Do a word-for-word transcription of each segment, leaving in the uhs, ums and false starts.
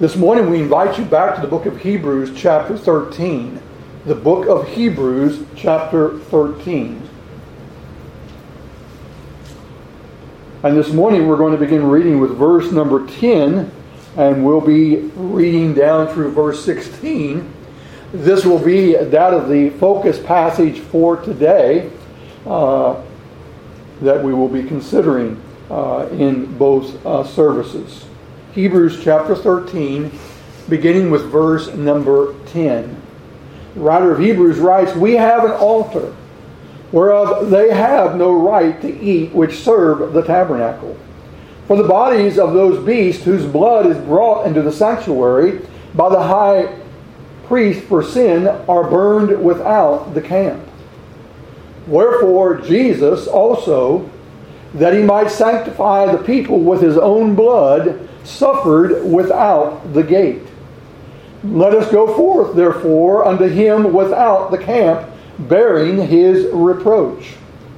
This morning we invite you back to the book of Hebrews chapter thirteen. The book of Hebrews chapter thirteen. And this morning we're going to begin reading with verse number ten, and we'll be reading down through verse sixteen. This will be that of the focus passage for today uh, that we will be considering uh, in both uh, services. Hebrews chapter thirteen, beginning with verse number ten. The writer of Hebrews writes, "We have an altar, whereof they have no right to eat which serve the tabernacle. For the bodies of those beasts whose blood is brought into the sanctuary by the high priest for sin are burned without the camp. Wherefore Jesus also, that he might sanctify the people with his own blood, suffered without the gate. Let us go forth, therefore, unto him without the camp, bearing his reproach.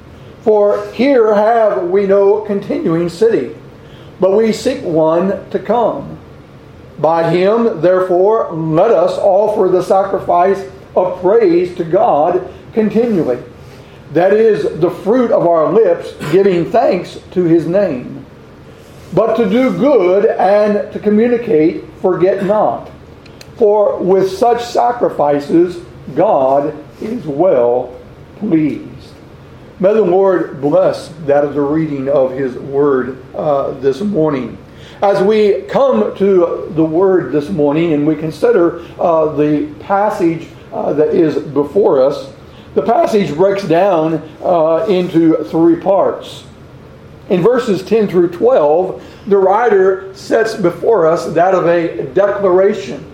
For here have we no continuing city, but we seek one to come. By him, therefore, let us offer the sacrifice of praise to God continually. That is the fruit of our lips, giving thanks to his name. But to do good and to communicate, forget not. For with such sacrifices, God is well pleased." May the Lord bless that of the reading of his word uh, this morning. As we come to the word this morning and we consider uh, the passage uh, that is before us, the passage breaks down uh, into three parts. In verses ten through twelve, the writer sets before us that of a declaration.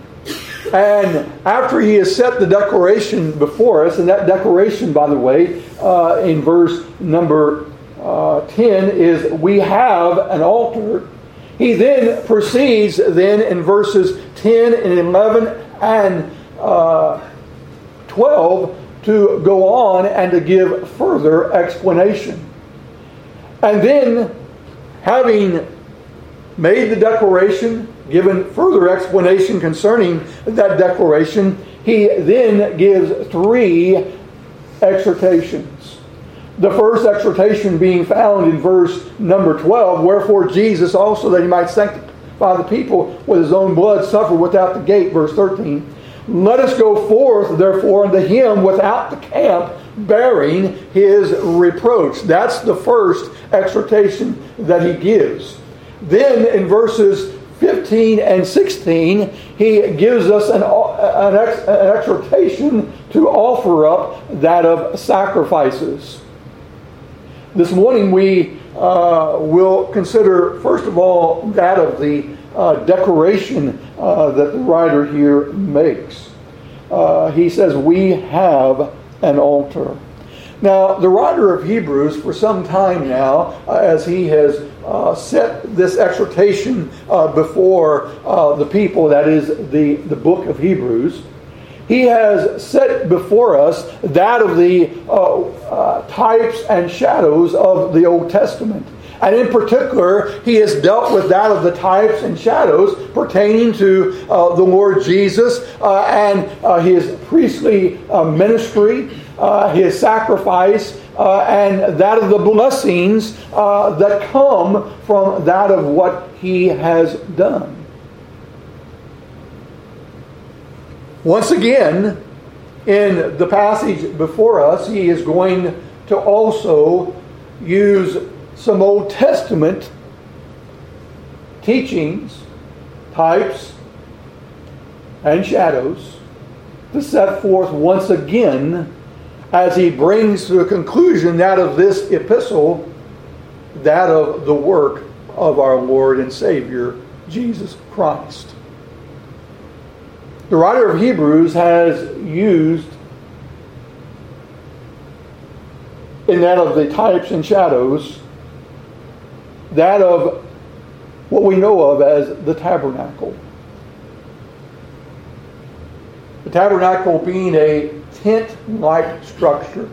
And after he has set the declaration before us, and that declaration, by the way, uh, in verse number uh, ten is, "We have an altar." He then proceeds then in verses ten and eleven and uh, twelve to go on and to give further explanation. And then, having made the declaration, given further explanation concerning that declaration, he then gives three exhortations. The first exhortation being found in verse number twelve, "Wherefore Jesus also, that he might sanctify the people with his own blood, suffered without the gate." Verse thirteen, "Let us go forth, therefore, unto him without the camp, bearing his reproach." That's the first exhortation that he gives. Then in verses fifteen and sixteen, he gives us an, an, ex, an exhortation to offer up that of sacrifices. This morning we uh, will consider, first of all, that of the uh, declaration uh, that the writer here makes. Uh, he says, "We have an altar." Now, the writer of Hebrews, for some time now, uh, as he has uh, set this exhortation uh, before uh, the people, that is the, the book of Hebrews, he has set before us that of the uh, uh, types and shadows of the Old Testament. And in particular, he has dealt with that of the types and shadows pertaining to uh, the Lord Jesus uh, and uh, his priestly uh, ministry, uh, his sacrifice, uh, and that of the blessings uh, that come from that of what he has done. Once again, in the passage before us, he is going to also use some Old Testament teachings, types, and shadows to set forth once again, as he brings to a conclusion that of this epistle, that of the work of our Lord and Savior, Jesus Christ. The writer of Hebrews has used, in that of the types and shadows, that of what we know of as the tabernacle. The tabernacle being a tent-like structure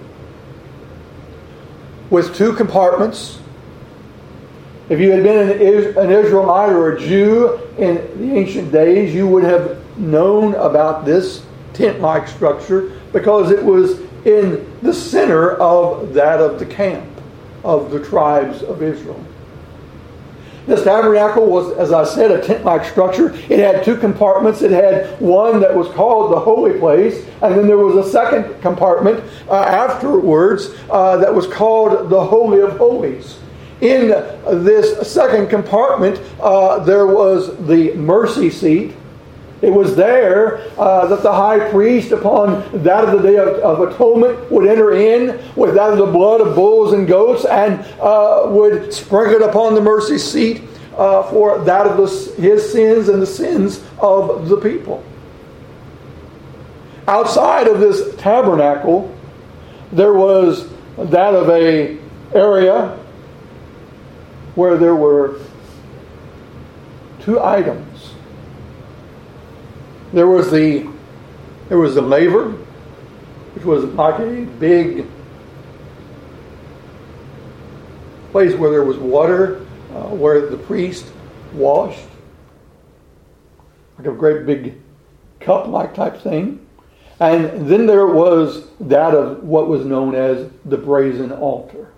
with two compartments. If you had been an Israelite or a Jew in the ancient days, you would have known about this tent-like structure because it was in the center of that of the camp of the tribes of Israel. This tabernacle was, as I said, a tent-like structure. It had two compartments. It had one that was called the holy place, and then there was a second compartment uh, afterwards uh, that was called the Holy of Holies. In this second compartment, uh, there was the mercy seat. It was there uh, that the high priest, upon that of the Day of, of Atonement, would enter in with that of the blood of bulls and goats and uh, would sprinkle it upon the mercy seat uh, for that of the, his sins and the sins of the people. Outside of this tabernacle, there was that of a area where there were two items. There was the there was the laver, which was like a big place where there was water, uh, where the priest washed, like a great big cup-like type thing. And then there was that of what was known as the brazen altar.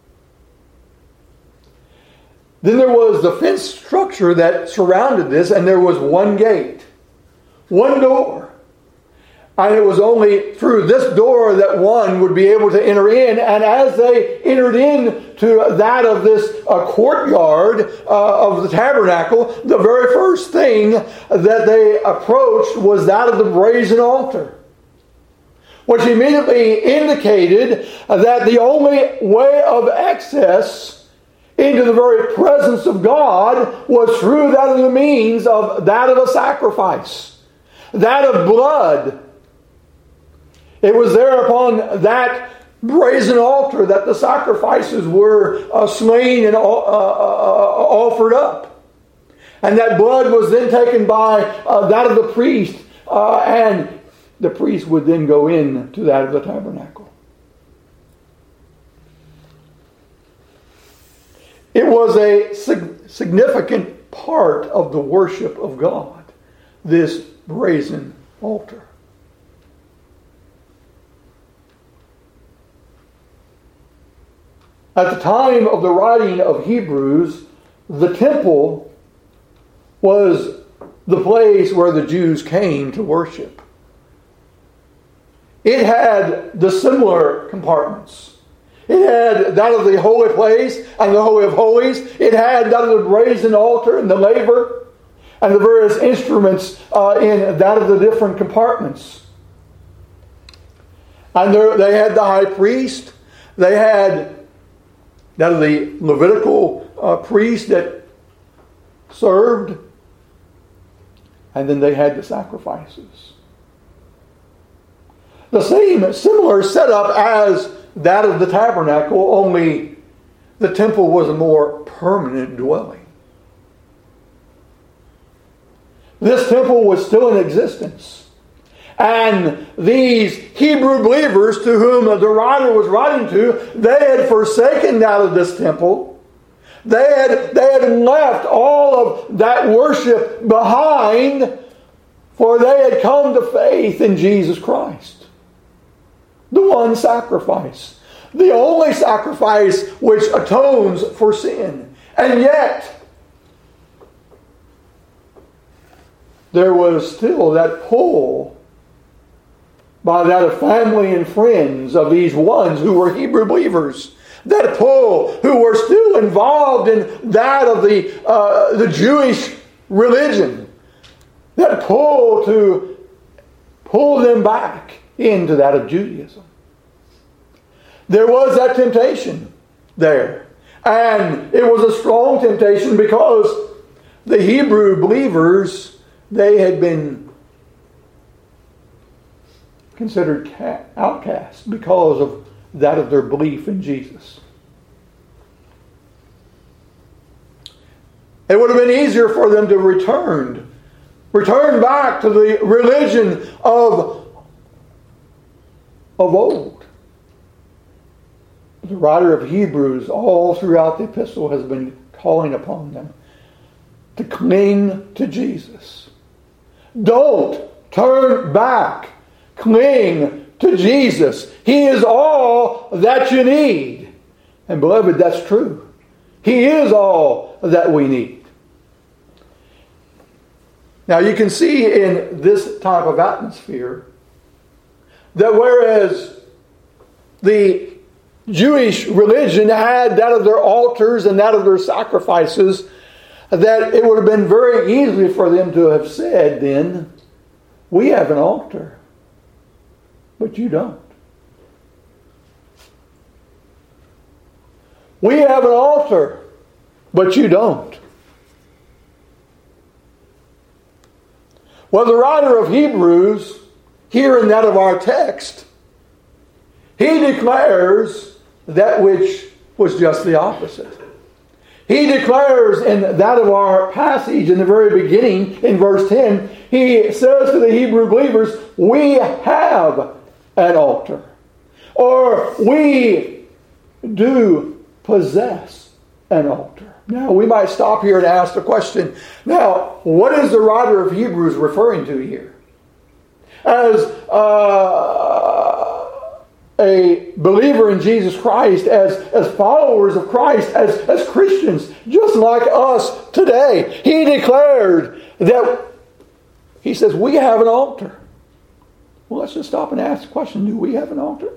Then there was the fence structure that surrounded this, and there was one gate. One door. And it was only through this door that one would be able to enter in. And as they entered in to that of this uh, courtyard uh, of the tabernacle, the very first thing that they approached was that of the brazen altar, which immediately indicated that the only way of access into the very presence of God was through that of the means of that of a sacrifice. That of blood. It was there upon that brazen altar that the sacrifices were uh, slain and uh, uh, offered up. And that blood was then taken by uh, that of the priest. Uh, and the priest would then go in to that of the tabernacle. It was a sig- significant part of the worship of God, this brazen altar. At the time of the writing of Hebrews, the temple was the place where the Jews came to worship. It had the similar compartments. It had that of the holy place and the Holy of Holies. It had that of the brazen altar and the laver, and the various instruments uh, in that of the different compartments. And there, they had the high priest. They had that of the Levitical uh, priest that served. And then they had the sacrifices. The same, similar setup as that of the tabernacle, only the temple was a more permanent dwelling. This temple was still in existence. And these Hebrew believers to whom the writer was writing to, they had forsaken that of this temple. They had, they had left all of that worship behind, for they had come to faith in Jesus Christ. The one sacrifice. The only sacrifice which atones for sin. And yet, there was still that pull by that of family and friends of these ones who were Hebrew believers. That pull who were still involved in that of the, uh, the Jewish religion. That pull to pull them back into that of Judaism. There was that temptation there. And it was a strong temptation because the Hebrew believers, they had been considered outcasts because of that of their belief in Jesus. It would have been easier for them to return, return back to the religion of, of old. The writer of Hebrews all throughout the epistle has been calling upon them to cling to Jesus. Don't turn back. Cling to Jesus. He is all that you need. And beloved, that's true. He is all that we need. Now you can see in this type of atmosphere that whereas the Jewish religion had that of their altars and that of their sacrifices, that it would have been very easy for them to have said then, we have an altar, but you don't. We have an altar, but you don't. Well, the writer of Hebrews, here in that of our text, he declares that which was just the opposite. He declares in that of our passage in the very beginning, in verse ten, he says to the Hebrew believers, we have an altar. Or we do possess an altar. Now, we might stop here and ask the question, now, what is the writer of Hebrews referring to here? As uh, a believer in Jesus Christ, as, as followers of Christ, as, as Christians, just like us today, he declared that, he says, we have an altar. Well, let's just stop and ask the question, do we have an altar?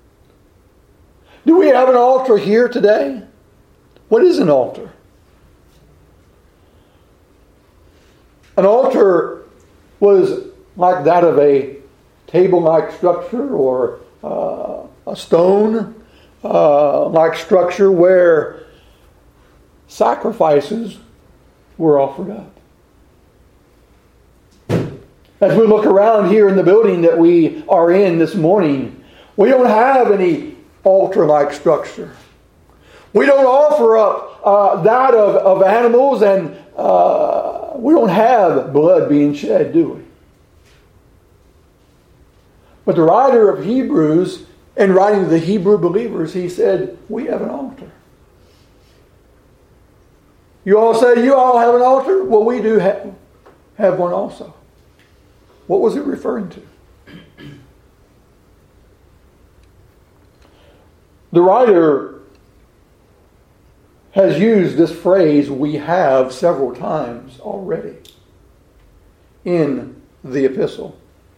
Do we have an altar here today? What is an altar? An altar was like that of a table-like structure or uh, a stone-like uh, structure where sacrifices were offered up. As we look around here in the building that we are in this morning, we don't have any altar-like structure. We don't offer up uh, that of, of animals, and uh, we don't have blood being shed, do we? But the writer of Hebrews, in writing to the Hebrew believers, he said, we have an altar. You all say you all have an altar? Well, we do have, have one also. What was it referring to? The writer has used this phrase, we have, several times already in the epistle.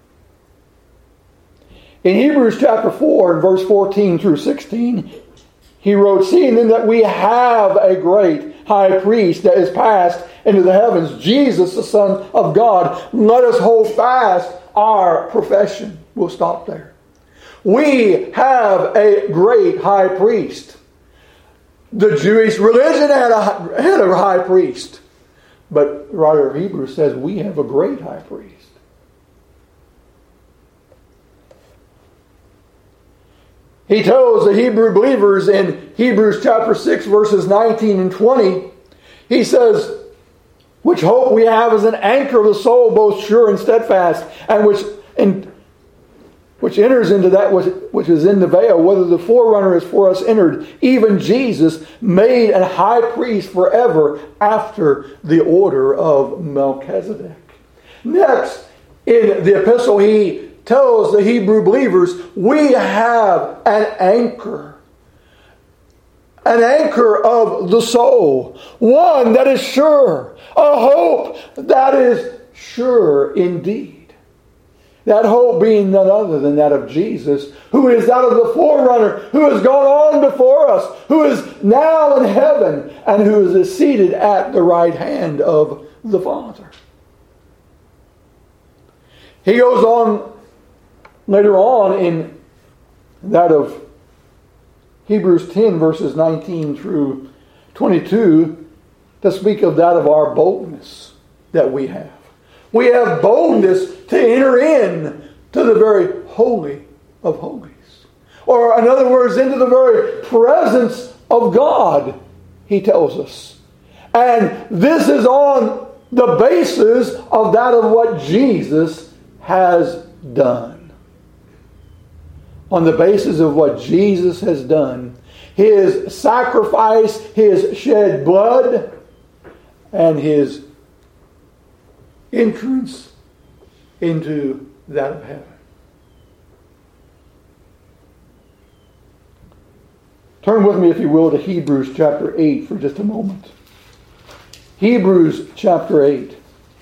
In Hebrews chapter four, and verse fourteen through sixteen, he wrote, seeing then that we have a great high priest that is passed into the heavens, Jesus, the Son of God, let us hold fast our profession. We'll stop there. We have a great high priest. The Jewish religion had a, had a high priest. But the writer of Hebrews says we have a great high priest. He tells the Hebrew believers in Hebrews chapter six, verses nineteen and twenty, he says, which hope we have as an anchor of the soul, both sure and steadfast, and which in, which enters into that which, which is in the veil, whether the forerunner is for us entered, even Jesus, made a high priest forever after the order of Melchizedek. Next, in the epistle, he tells the Hebrew believers, we have an anchor. An anchor of the soul. One that is sure. A hope that is sure indeed. That hope being none other than that of Jesus, who is that of the forerunner, who has gone on before us, who is now in heaven, and who is seated at the right hand of the Father. He goes on later on in that of Hebrews ten, verses nineteen through twenty-two, to speak of that of our boldness that we have. We have boldness to enter in to the very holy of holies. Or in other words, into the very presence of God, he tells us. And this is on the basis of that of what Jesus has done. On the basis of what Jesus has done. His sacrifice, His shed blood, and His entrance into that of heaven. Turn with me, if you will, to Hebrews chapter eight for just a moment. Hebrews chapter eight.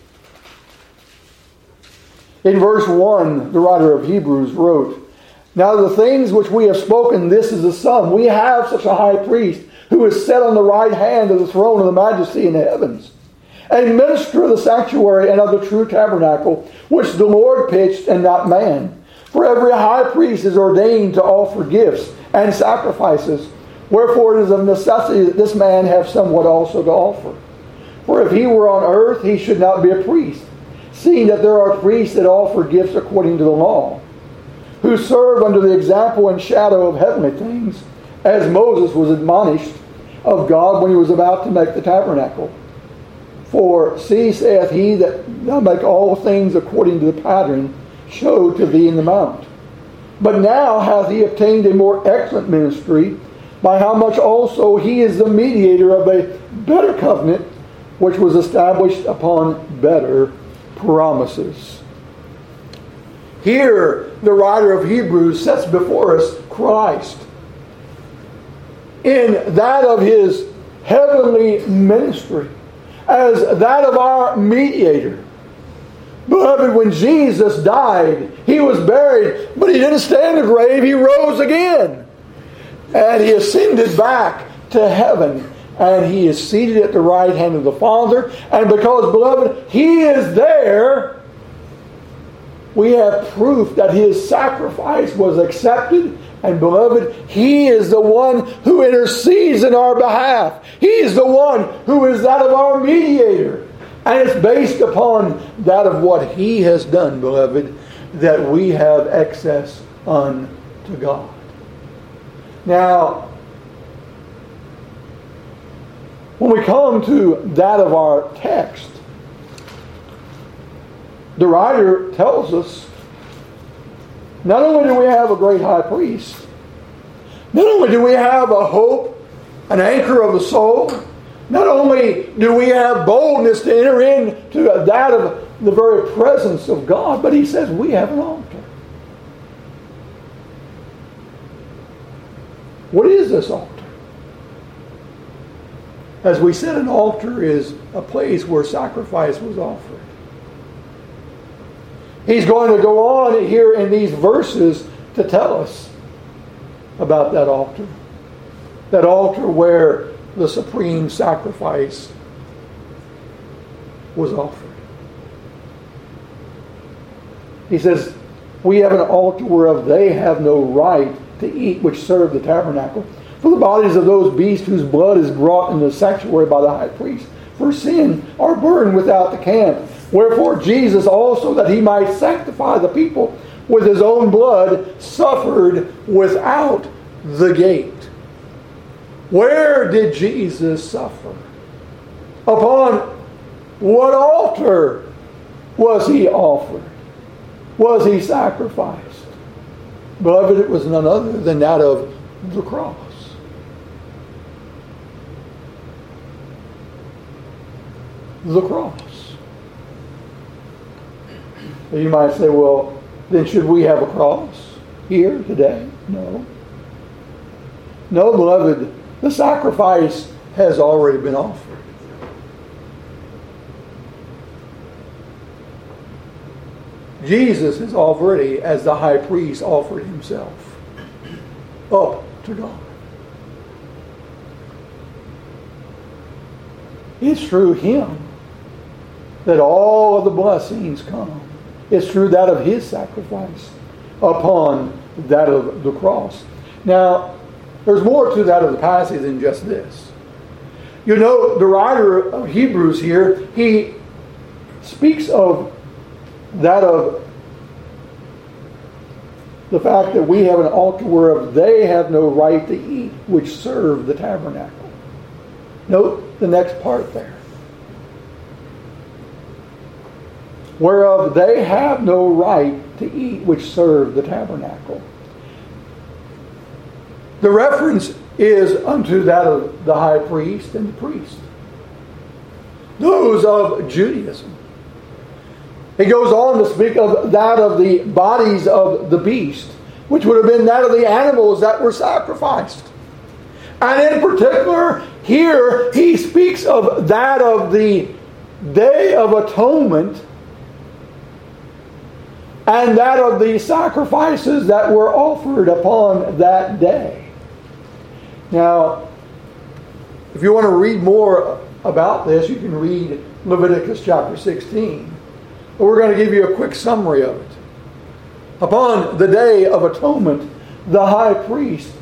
In verse one, the writer of Hebrews wrote, "Now the things which we have spoken, this is the sum. We have such a high priest who is set on the right hand of the throne of the majesty in the heavens, a minister of the sanctuary and of the true tabernacle, which the Lord pitched and not man. For every high priest is ordained to offer gifts and sacrifices. Wherefore it is of necessity that this man have somewhat also to offer. For if he were on earth, he should not be a priest, seeing that there are priests that offer gifts according to the law, who serve under the example and shadow of heavenly things, as Moses was admonished of God when he was about to make the tabernacle. For see, saith he, that thou make all things according to the pattern showed to thee in the mount. But now hath he obtained a more excellent ministry, by how much also he is the mediator of a better covenant, which was established upon better promises." Here, the writer of Hebrews sets before us Christ in that of his heavenly ministry, as that of our mediator. Beloved, when Jesus died, he was buried, but he didn't stay in the grave, he rose again. And he ascended back to heaven. And he is seated at the right hand of the Father. And because, beloved, he is there, we have proof that his sacrifice was accepted. And beloved, he is the one who intercedes in our behalf. He is the one who is that of our mediator. And it's based upon that of what he has done, beloved, that we have access unto God. Now, when we come to that of our text, the writer tells us, not only do we have a great high priest, not only do we have a hope, an anchor of the soul, not only do we have boldness to enter into that of the very presence of God, but he says we have an altar. What is this altar? As we said, an altar is a place where sacrifice was offered. He's going to go on here in these verses to tell us about that altar. That altar where the supreme sacrifice was offered. He says, we have an altar whereof they have no right to eat which serve the tabernacle. For the bodies of those beasts whose blood is brought into the sanctuary by the high priest for sin are burned without the camp. Wherefore Jesus also, that he might sanctify the people with his own blood, suffered without the gate. Where did Jesus suffer? Upon what altar was he offered? Was he sacrificed? Beloved, it was none other than that of the cross. The cross. You might say, well, then should we have a cross here today? No. No, beloved, the sacrifice has already been offered. Jesus has already, as the high priest, offered himself up to God. It's through him that all of the blessings come. It's through that of his sacrifice upon that of the cross. Now, there's more to that of the passage than just this. You know, the writer of Hebrews here, he speaks of that of the fact that we have an altar whereof they have no right to eat, which serve the tabernacle. Note the next part there. Whereof they have no right to eat, which serve the tabernacle. The reference is unto that of the high priest and the priest. Those of Judaism. He goes on to speak of that of the bodies of the beast, which would have been that of the animals that were sacrificed. And in particular, here he speaks of that of the Day of Atonement and that of the sacrifices that were offered upon that day. Now, if you want to read more about this, you can read Leviticus chapter sixteen. But we're going to give you a quick summary of it. Upon the Day of Atonement, the high priest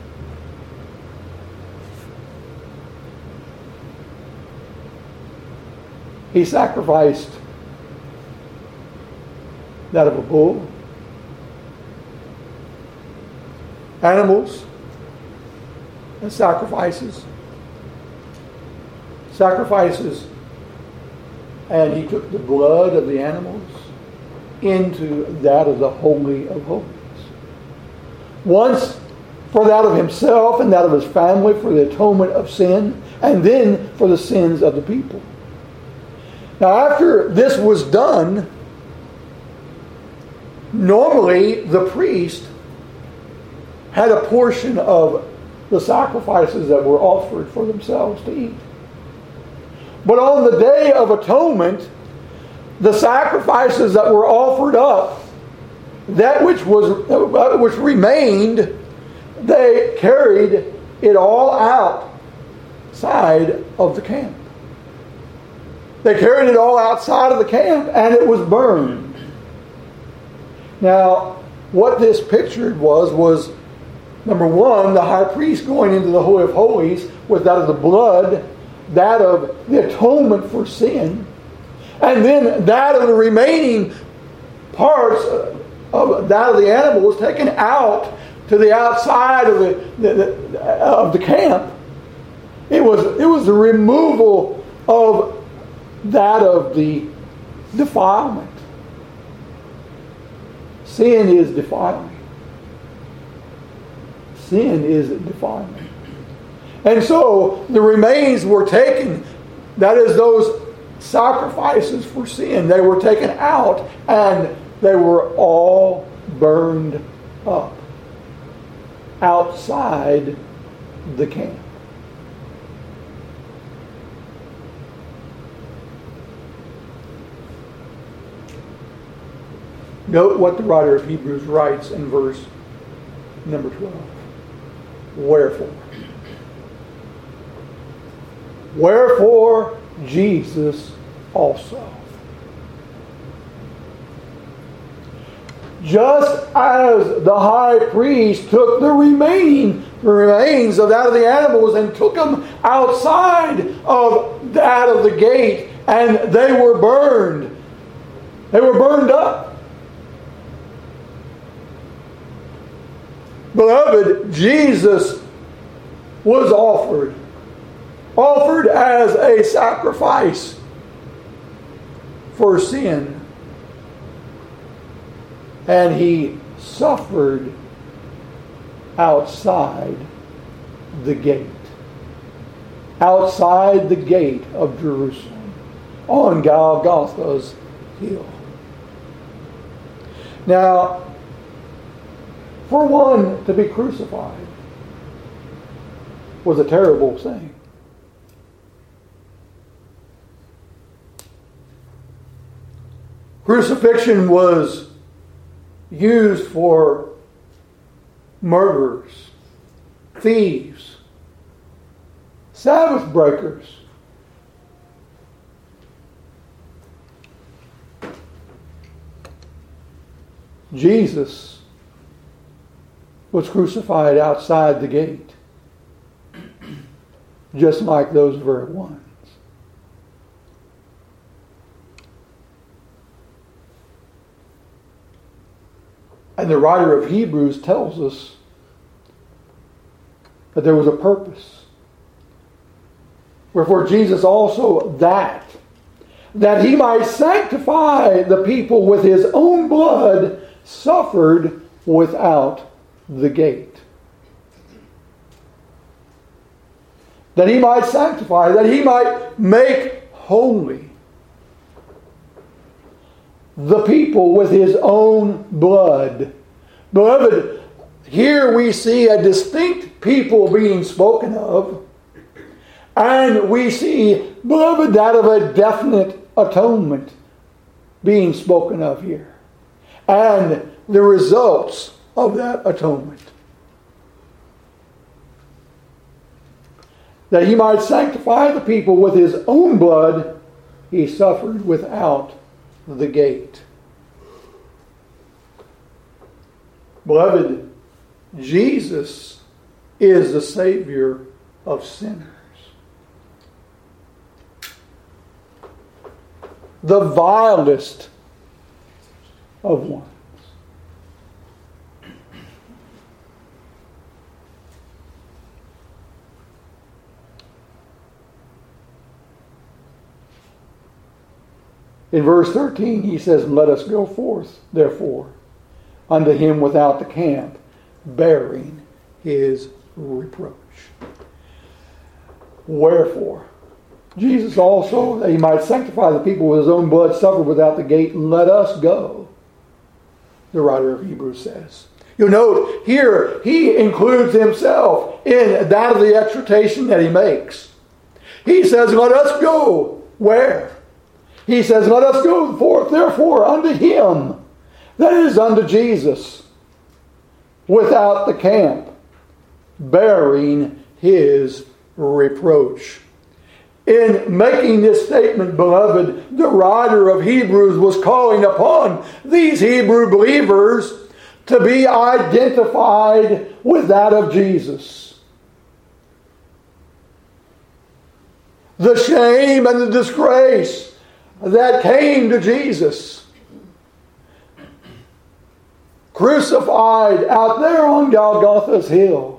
he sacrificed that of a bull, animals, and sacrifices. Sacrifices, and he took the blood of the animals into that of the Holy of Holies. Once for that of himself and that of his family, for the atonement of sin, and then for the sins of the people. Now, after this was done, normally the priest had a portion of the sacrifices that were offered for themselves to eat. But on the Day of Atonement, the sacrifices that were offered up, that which was uh, which remained, they carried it all outside of the camp. They carried it all outside of the camp, and it was burned. Now, what this pictured was, was number one, the high priest going into the Holy of Holies with that of the blood, that of the atonement for sin, and then that of the remaining parts of that of the animal was taken out to the outside of the, the, the of the camp. It was it was the removal of that of the defilement. Sin is defiling. Sin is defiling. And so the remains were taken, that is those sacrifices for sin, they were taken out and they were all burned up outside the camp. Note what the writer of Hebrews writes in verse number twelve. Wherefore? Wherefore Jesus also, just as the high priest took the remaining the remains of that of the animals and took them outside of that of the gate, and they were burned. They were burned up. Beloved, Jesus was offered, offered as a sacrifice for sin. And he suffered outside the gate. Outside the gate of Jerusalem. On Golgotha's hill. Now, for one to be crucified was a terrible thing. Crucifixion was used for murderers, thieves, Sabbath breakers. Jesus was crucified outside the gate, just like those very ones. And the writer of Hebrews tells us that there was a purpose. Wherefore Jesus also that, that he might sanctify the people with his own blood, suffered without the gate. That he might sanctify, that he might make holy the people with his own blood. Beloved, here we see a distinct people being spoken of, and we see, beloved, that of a definite atonement being spoken of here, and the results of that atonement. That he might sanctify the people with his own blood, he suffered without the gate. Beloved, Jesus is the Savior of sinners. The vilest of ones. In verse thirteen, he says, "Let us go forth, therefore, unto him without the camp, bearing his reproach." Wherefore, Jesus also, that he might sanctify the people with his own blood, suffered without the gate. Let us go, the writer of Hebrews says. You'll note here, he includes himself in that of the exhortation that he makes. He says, let us go. Where? He says, let us go forth, therefore, unto him, that is, unto Jesus, without the camp, bearing his reproach. In making this statement, beloved, the writer of Hebrews was calling upon these Hebrew believers to be identified with that of Jesus. The shame and the disgrace that came to Jesus, crucified out there on Golgotha's hill.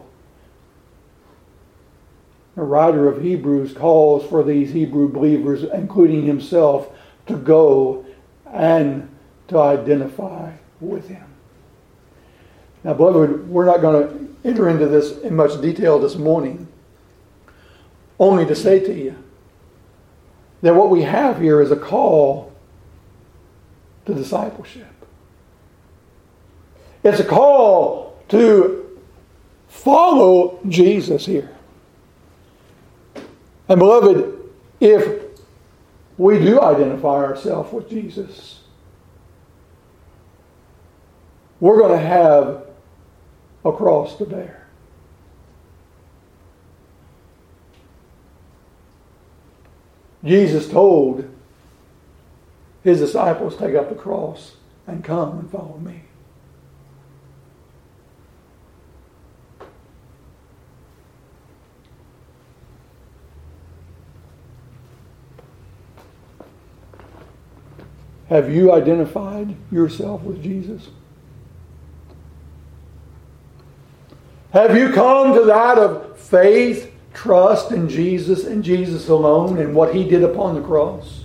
The writer of Hebrews calls for these Hebrew believers, including himself, to go and to identify with him. Now, beloved, we're not going to enter into this in much detail this morning, only to say to you that what we have here is a call to discipleship. It's a call to follow Jesus here. And beloved, if we do identify ourselves with Jesus, we're going to have a cross to bear. Jesus told his disciples, take up the cross and come and follow me. Have you identified yourself with Jesus? Have you come to that of faith, trust in Jesus and Jesus alone and what he did upon the cross?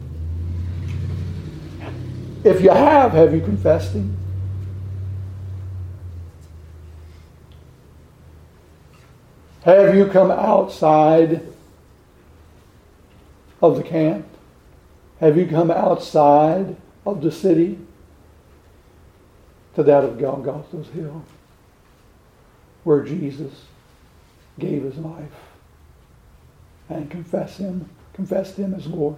If you have, have you confessed him? Have you come outside of the camp? Have you come outside of the city to that of Golgotha's hill, where Jesus gave his life and confessed him, confessed him as Lord?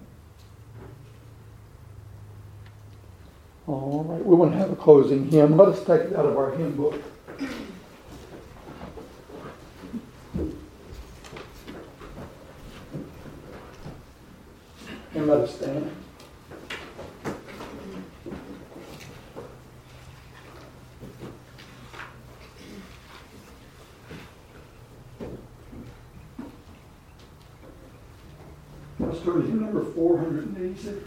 All right, we want to have a closing hymn. Let us take it out of our hymn book. And let us stand. Let's turn to number four hundred eighty-six.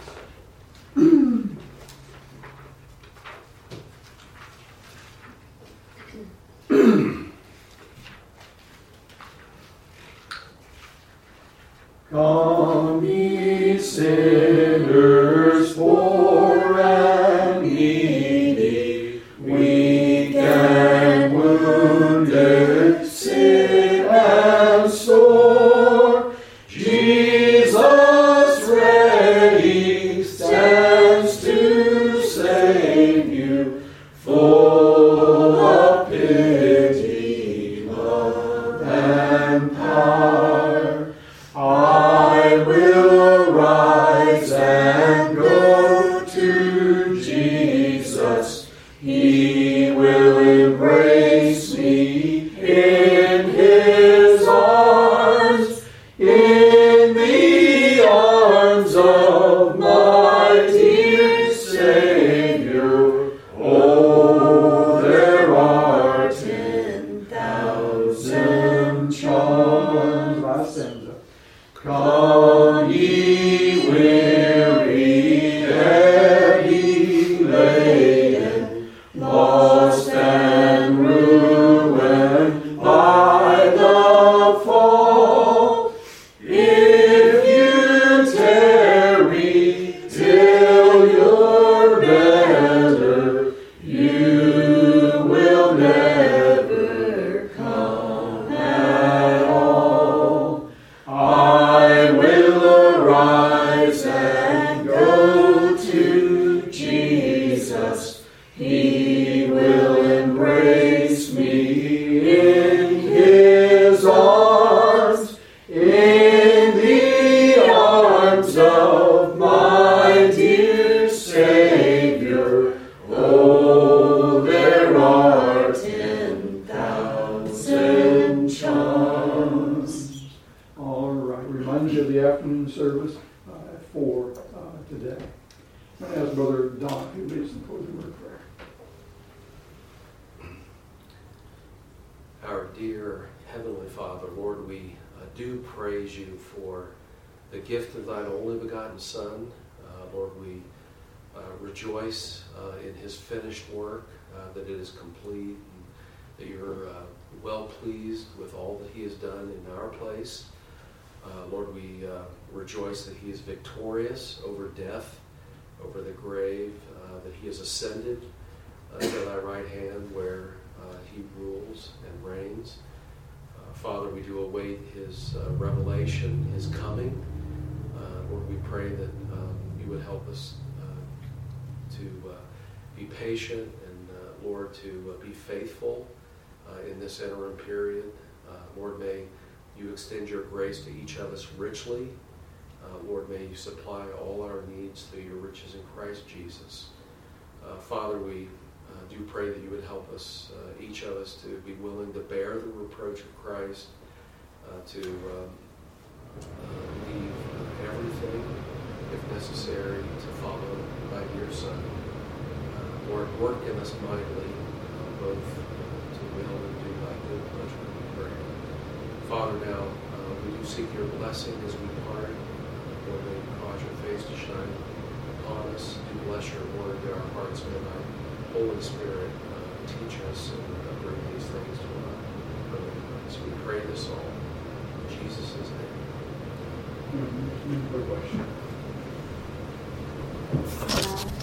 Come ye sinners poor and needy, weak and wounded, sick and sore, Jesus ready full of pity, love, and power. I will arise and go to Jesus. He will embrace me in his arms, in the arms of my dear Savior. Oh, there are ten thousand charms. Last stanza. Come ye weary, heavy laden, lost and ruined by the fall. If you tarry till you're better, you will never come at all. I will arise and go to Jesus. He will embrace me in his arms, in the arms of my dear Savior. Oh, there are ten thousand charms. All right. Remind you of the afternoon service uh, at four uh, today. I'm going to ask Brother Don to lead us in closing word of prayer. Our dear Heavenly Father, Lord, we uh, do praise you for the gift of thine only begotten Son. Uh, Lord, we uh, rejoice uh, in his finished work, uh, that it is complete, and that you're uh, well pleased with all that he has done in our place. Uh, Lord, we uh, rejoice that he is victorious over death, over the grave, uh, that he has ascended uh, to thy right hand where uh, he rules and reigns. Uh, Father, we do await his uh, revelation, his coming. Uh, Lord, we pray that um, you would help us uh, to uh, be patient and, uh, Lord, to uh, be faithful uh, in this interim period. Uh, Lord, may you extend your grace to each of us richly. Uh, Lord, may you supply all our needs through your riches in Christ Jesus. Uh, Father, we uh, do pray that you would help us, uh, each of us, to be willing to bear the reproach of Christ, uh, to um, uh, leave uh, everything, if necessary, to follow thy dear Son. Uh, Lord, work in us mightily, uh, both uh, to will and do thy good pleasure, we pray. Father, now uh, we do seek your blessing as we part. Lord, may you cause your face to shine upon us and bless your word to our hearts. May thy Holy Spirit uh, teach us and uh, bring these things to our remembrance. We pray this all in Jesus' name. Mm-hmm. Good question.